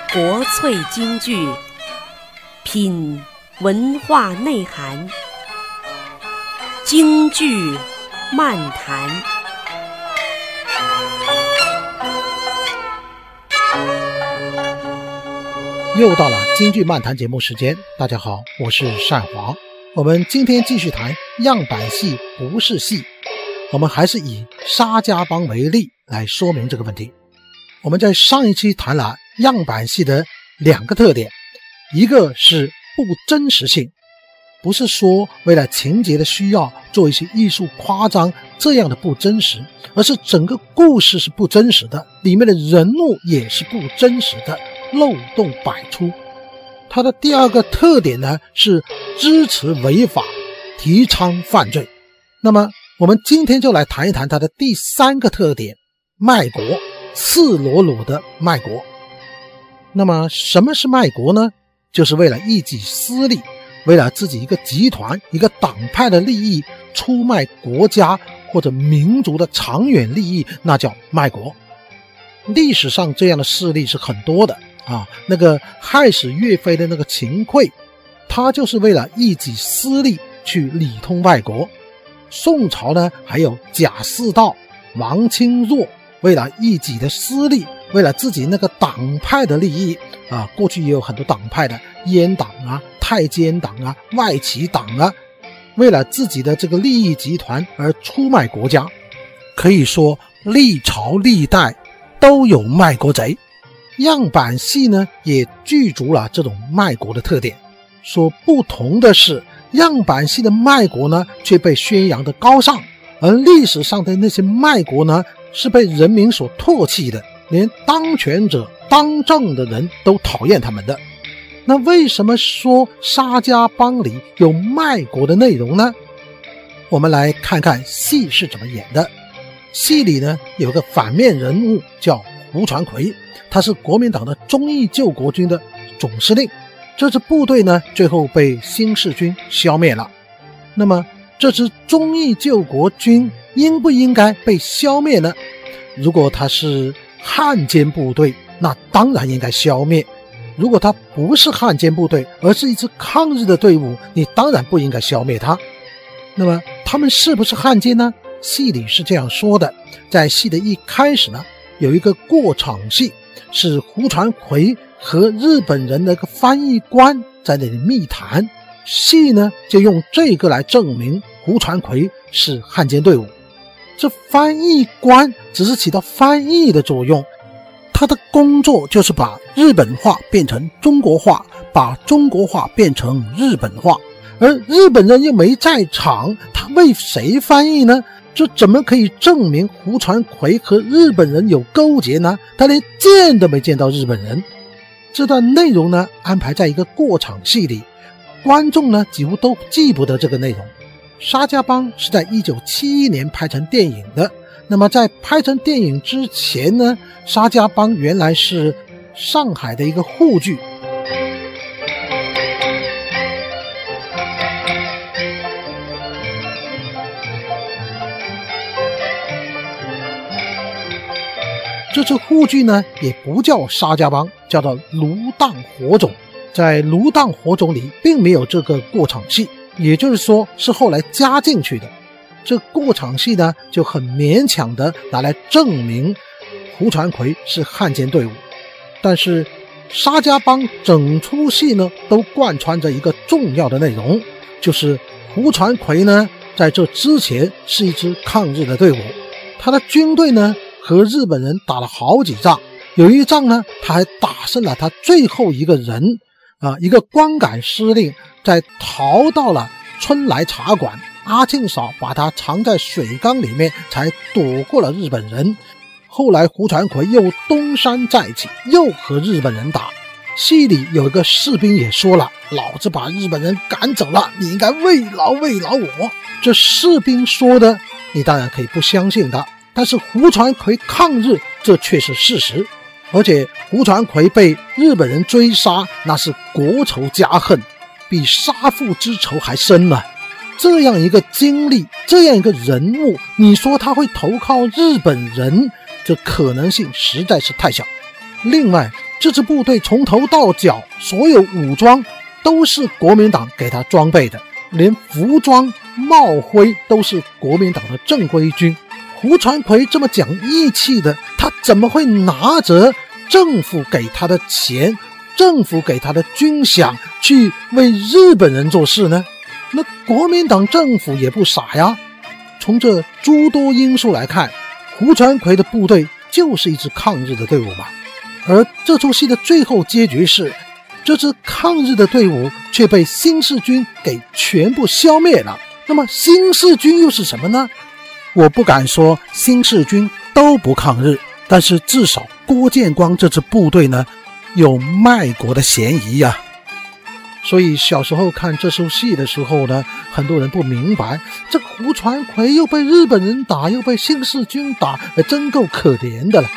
国粹京剧，品文化内涵，京剧漫谈。 又到了京剧漫谈节目时间，大家好，我是单华。我们今天继续谈样板戏不是戏，我们还是以沙家浜为例来说明这个问题。我们在上一期谈了样板戏的两个特点，一个是不真实性，不是说为了情节的需要做一些艺术夸张这样的不真实，而是整个故事是不真实的，里面的人物也是不真实的，漏洞百出。它的第二个特点呢，是支持违法，提倡犯罪。那么我们今天就来谈一谈它的第三个特点，卖国，赤裸裸的卖国。那么什么是卖国呢？就是为了一己私利，为了自己一个集团一个党派的利益，出卖国家或者民族的长远利益，那叫卖国。历史上这样的事例是很多的那个害死岳飞的那个秦桧，他就是为了一己私利去里通外国。宋朝呢还有贾似道、王钦若，为了一己的私利，为了自己那个党派的利益过去也有很多党派的，阉党太监党外戚党为了自己的这个利益集团而出卖国家。可以说历朝历代都有卖国贼。样板戏呢也具足了这种卖国的特点。所不同的是，样板戏的卖国呢却被宣扬的高尚，而历史上的那些卖国呢是被人民所唾弃的，连当权者当政的人都讨厌他们的。那为什么说沙家浜里有卖国的内容呢？我们来看看戏是怎么演的。戏里呢有个反面人物叫胡传魁，他是国民党的忠义救国军的总司令。这支部队呢最后被新四军消灭了。那么这支忠义救国军应不应该被消灭呢？如果他是汉奸部队，那当然应该消灭。如果他不是汉奸部队，而是一支抗日的队伍，你当然不应该消灭他。那么他们是不是汉奸呢？戏里是这样说的。在戏的一开始呢，有一个过场戏，是胡传魁和日本人的一个翻译官在那里密谈。戏呢就用这个来证明胡传魁是汉奸队伍。这翻译官只是起到翻译的作用，他的工作就是把日本话变成中国话，把中国话变成日本话，而日本人又没在场，他为谁翻译呢？这怎么可以证明胡传魁和日本人有勾结呢？他连见都没见到日本人。这段内容呢安排在一个过场戏里，观众呢几乎都记不得这个内容。沙家浜是在1971年拍成电影的。那么在拍成电影之前呢，沙家浜原来是上海的一个沪剧。这次沪剧呢也不叫沙家浜，叫做芦荡火种。在芦荡火种里并没有这个过场戏，也就是说是后来加进去的。这过场戏呢就很勉强的拿来证明胡传魁是汉奸队伍。但是沙家浜整出戏呢都贯穿着一个重要的内容，就是胡传魁呢在这之前是一支抗日的队伍，他的军队呢和日本人打了好几仗，有一仗呢他还打胜了他最后一个人一个光杆司令，在逃到了春来茶馆，阿庆嫂把他藏在水缸里面，才躲过了日本人。后来胡传魁又东山再起，又和日本人打。戏里有一个士兵也说了，老子把日本人赶走了，你应该慰劳慰劳我。这士兵说的你当然可以不相信他，但是胡传魁抗日这却是事实。而且胡传魁被日本人追杀，那是国仇家恨，比杀父之仇还深了。这样一个经历，这样一个人物，你说他会投靠日本人，这可能性实在是太小。另外这支部队从头到脚所有武装都是国民党给他装备的，连服装帽徽都是国民党的正规军。胡传魁这么讲义气的，他怎么会拿着政府给他的钱，政府给他的军饷去为日本人做事呢？那国民党政府也不傻呀。从这诸多因素来看，胡传魁的部队就是一支抗日的队伍嘛。而这出戏的最后结局是，这支抗日的队伍却被新四军给全部消灭了。那么新四军又是什么呢？我不敢说新四军都不抗日，但是至少郭建光这支部队呢，有卖国的嫌疑呀。所以小时候看这出戏的时候呢，很多人不明白，这个胡传魁又被日本人打，又被新四军打，真够可怜的了。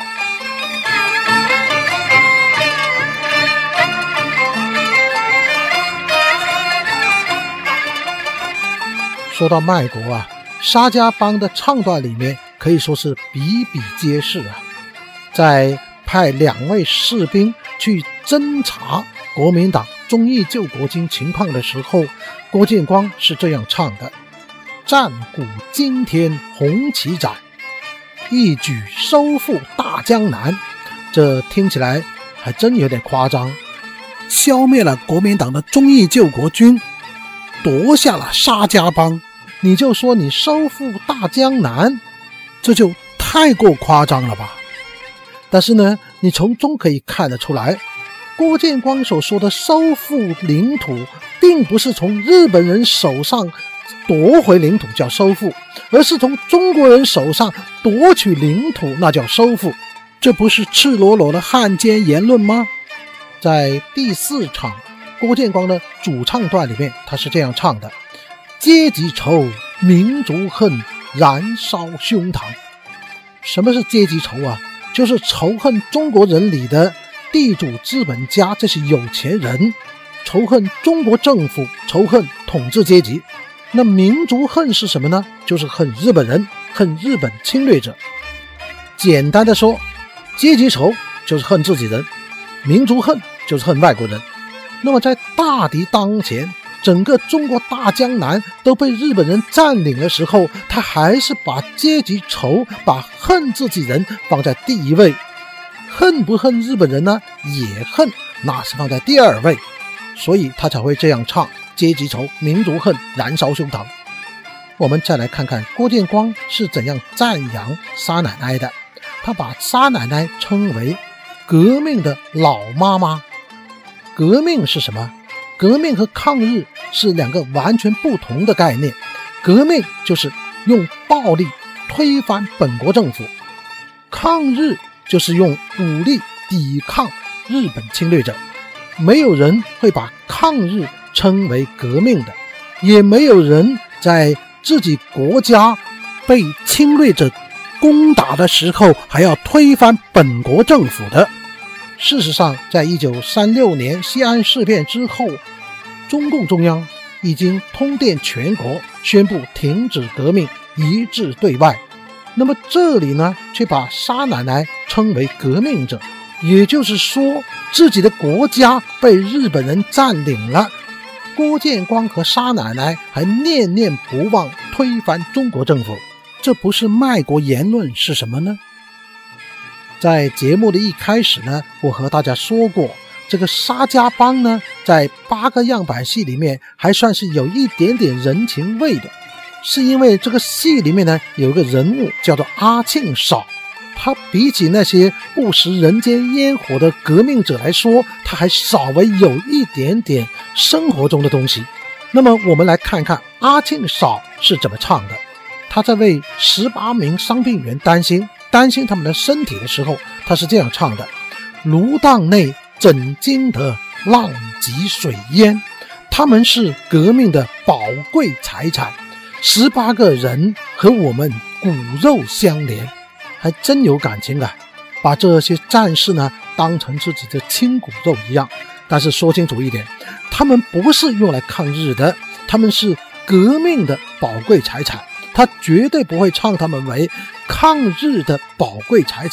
说到卖国啊，沙家浜的唱段里面可以说是比比皆是啊。在派2位士兵去侦查国民党忠义救国军情况的时候，郭建光是这样唱的：战鼓惊天红旗展，一举收复大江南。这听起来还真有点夸张，消灭了国民党的忠义救国军，夺下了沙家浜，你就说你收复大江南，这就太过夸张了吧。但是呢，你从中可以看得出来，郭建光所说的收复领土，并不是从日本人手上夺回领土叫收复，而是从中国人手上夺取领土，那叫收复。这不是赤裸裸的汉奸言论吗？在第4场郭建光的主唱段里面，他是这样唱的：阶级仇，民族恨，燃烧胸膛。什么是阶级仇啊？就是仇恨中国人里的地主资本家，这些有钱人，仇恨中国政府，仇恨统治阶级。那民族恨是什么呢？就是恨日本人，恨日本侵略者。简单的说，阶级仇就是恨自己人，民族恨就是恨外国人。那么在大敌当前，整个中国大江南都被日本人占领的时候，他还是把阶级仇，把恨自己人放在第一位。恨不恨日本人呢？也恨，那是放在第2位。所以他才会这样唱：阶级仇，民族恨，燃烧胸膛。我们再来看看郭建光是怎样赞扬沙奶奶的。他把沙奶奶称为革命的老妈妈。革命是什么？革命和抗日是2个完全不同的概念。革命就是用暴力推翻本国政府，抗日就是用武力抵抗日本侵略者。没有人会把抗日称为革命的，也没有人在自己国家被侵略者攻打的时候还要推翻本国政府的。事实上，在1936年西安事变之后，中共中央已经通电全国，宣布停止革命，一致对外。那么这里呢，却把沙奶奶称为革命者，也就是说自己的国家被日本人占领了，郭建光和沙奶奶还念念不忘推翻中国政府。这不是卖国言论是什么呢？在节目的一开始呢，我和大家说过，这个沙家浜呢，在8个样板戏里面还算是有一点点人情味的，是因为这个戏里面呢，有一个人物叫做阿庆嫂，他比起那些不食人间烟火的革命者来说，他还稍微有一点点生活中的东西。那么我们来看看阿庆嫂是怎么唱的。他在为18名伤病员担心他们的身体的时候，他是这样唱的：炉荡内怎经得浪迹水淹，他们是革命的宝贵财产，18个人和我们骨肉相连。还真有感情啊，把这些战士呢当成自己的亲骨肉一样。但是说清楚一点，他们不是用来抗日的，他们是革命的宝贵财产。他绝对不会唱他们为抗日的宝贵财产，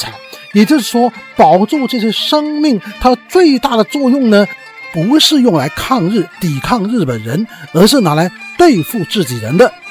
也就是说，保住这些生命，它最大的作用呢，不是用来抗日、抵抗日本人，而是拿来对付自己人的。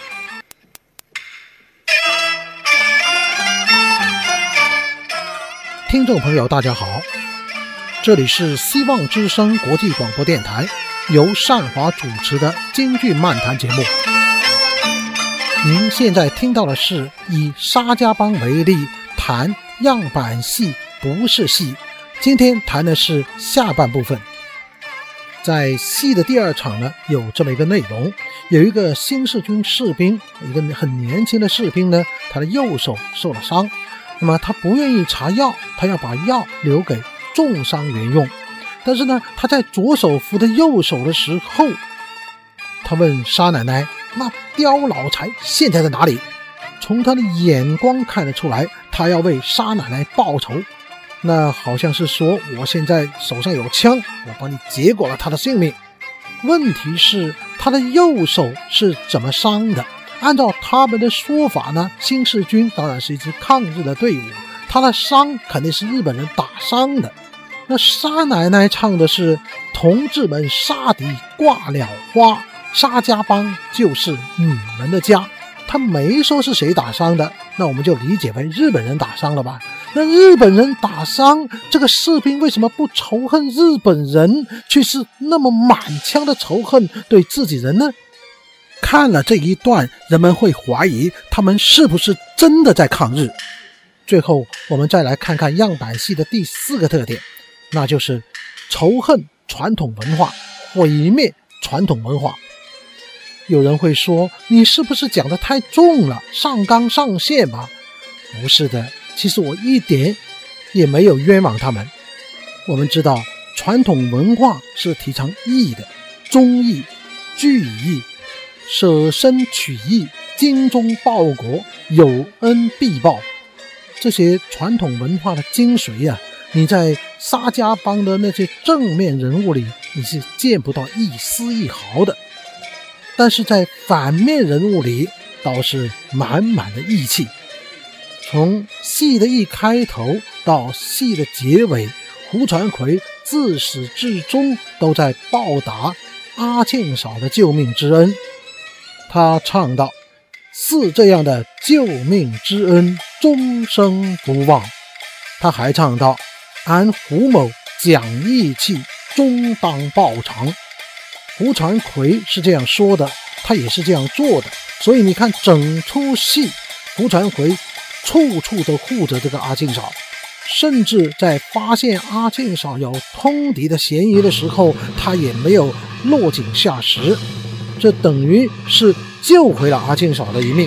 听众朋友大家好，这里是希望之声国际广播电台，由善华主持的京剧漫谈节目。您现在听到的是以沙家浜为例谈样板戏不是戏，今天谈的是下半部分。在戏的第二场呢，有这么一个内容，有一个新四军士兵，一个很年轻的士兵呢，他的右手受了伤，那么他不愿意查药，他要把药留给重伤员用。但是呢，他在左手扶着右手的时候，他问沙奶奶，那刁老财现在在哪里？从他的眼光看得出来，他要为沙奶奶报仇。那好像是说，我现在手上有枪，我帮你结果了他的性命。问题是他的右手是怎么伤的？按照他们的说法呢，新四军当然是一支抗日的队伍，他的伤肯定是日本人打伤的。那沙奶奶唱的是同志们杀敌挂了花，沙家浜就是你们的家，他没说是谁打伤的，那我们就理解为日本人打伤了吧。那日本人打伤这个士兵，为什么不仇恨日本人，却是那么满腔的仇恨对自己人呢？看了这一段，人们会怀疑他们是不是真的在抗日。最后我们再来看看样板戏的第4个特点，那就是仇恨传统文化，毁灭传统文化。有人会说，你是不是讲得太重了，上纲上线吧？不是的，其实我一点也没有冤枉他们。我们知道传统文化是提倡义的，忠义、聚义、舍身取义、精忠报国、有恩必报，这些传统文化的精髓啊，你在沙家浜的那些正面人物里，你是见不到一丝一毫的。但是在反面人物里倒是满满的义气。从戏的一开头到戏的结尾，胡传魁自始至终都在报答阿庆嫂的救命之恩。他唱道，似这样的救命之恩终生不忘。他还唱道，俺胡某讲义气，终当报偿。胡传魁是这样说的，他也是这样做的。所以你看整出戏，胡传魁处处都护着这个阿庆嫂，甚至在发现阿庆嫂有通敌的嫌疑的时候，他也没有落井下石，这等于是救回了阿庆嫂的一命。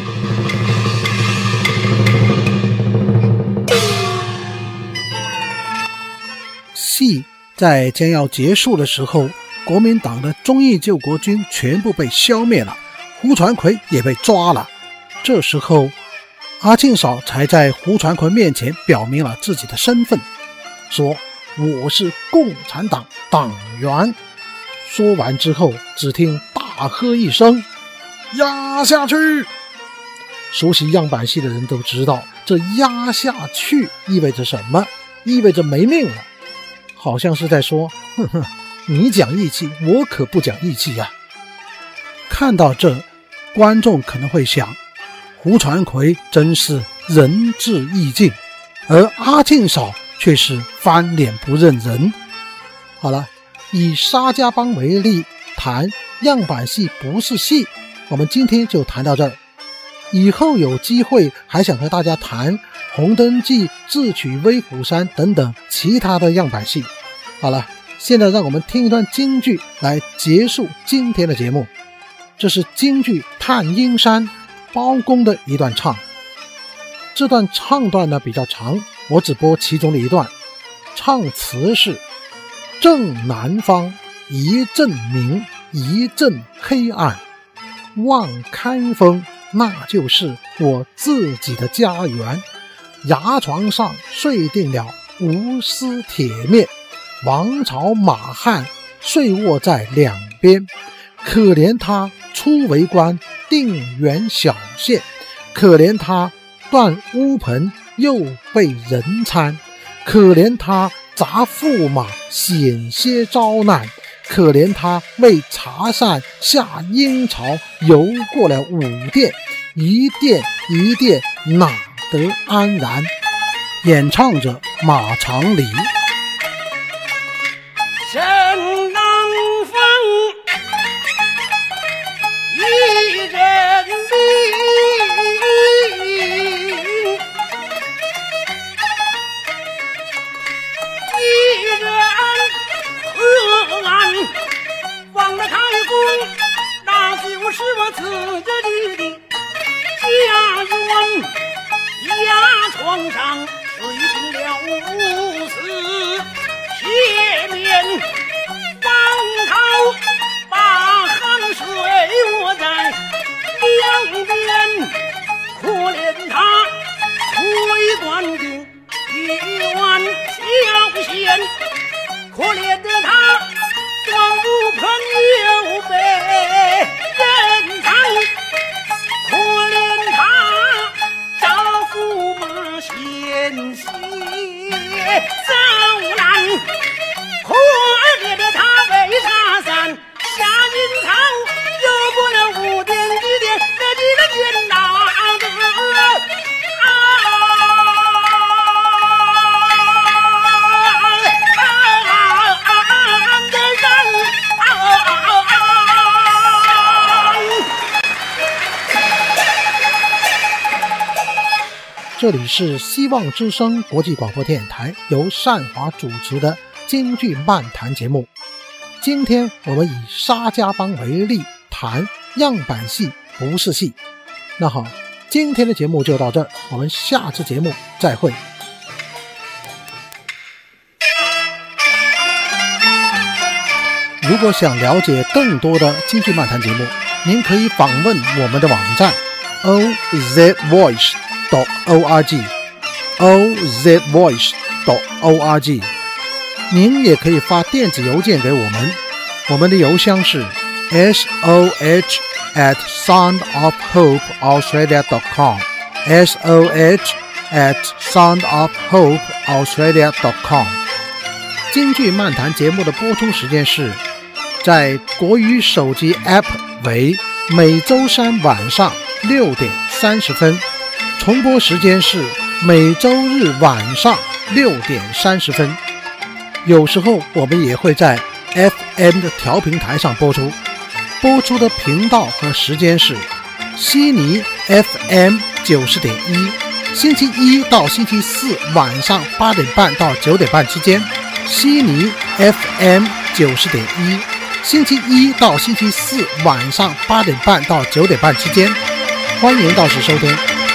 戏在将要结束的时候，国民党的忠义救国军全部被消灭了，胡传魁也被抓了。这时候阿庆嫂才在胡传魁面前表明了自己的身份，说我是共产党党员。说完之后，只听大喝一声，压下去。熟悉样板戏的人都知道，这压下去意味着什么？意味着没命了。好像是在说，哼哼，你讲义气，我可不讲义气呀。看到这，观众可能会想，胡传魁真是仁至义尽，而阿庆嫂却是翻脸不认人。好了，以沙家浜为例谈样板戏不是戏，我们今天就谈到这儿。以后有机会还想和大家谈红灯记、智取威虎山等等其他的样板戏。好了，现在让我们听一段京剧来结束今天的节目。这是京剧《探阴山》包公的一段唱。这段唱段呢比较长，我只播其中的一段。唱词是：正南方一阵明，一阵黑暗，望开封，那就是我自己的家园。牙床上睡定了无丝铁面，王朝马汉睡卧在两边。可怜他初为官，定远小县，可怜他断乌盆， 又被人搀，可怜他砸驸马险些遭难，可怜他为茶膳下阴曹，游过了5殿，一殿一殿哪得安然。演唱者马长礼。 沈南风一人名，一人河岸，忘了开弓，那就是我自己的家园。牙床上水平了无私，铁面王涛把汗水握在两边，可怜他为官的一碗小县，可怜的他装不朋友被人藏，可怜他招驸马险些遭难，可怜的他为茶膳下阴曹，游过了5殿1殿，那几个天哪的这里是希望之声国际广播电台，由善华主持的京剧漫谈节目。今天我们以沙家浜为例，谈样板戏不是戏。那好，今天的节目就到这儿，我们下次节目再会。如果想了解更多的京剧漫谈节目，您可以访问我们的网站 ozvoice.org。 您也可以发电子邮件给我们，我们的邮箱是 soh@soundofhopeaustralia.com soh@soundofhopeaustralia.com。 京剧漫谈节目的播出时间是在国语手机 App 为每周三晚上6点30分，重播时间是每周日晚上6点30分。有时候我们也会在 FM 的调频台上播出，播出的频道和时间是悉尼 FM 90.1，星期一到星期四晚上8点半到9点半之间，悉尼 FM 90.1，星期一到星期四晚上8点半到9点半之间。欢迎到时收听。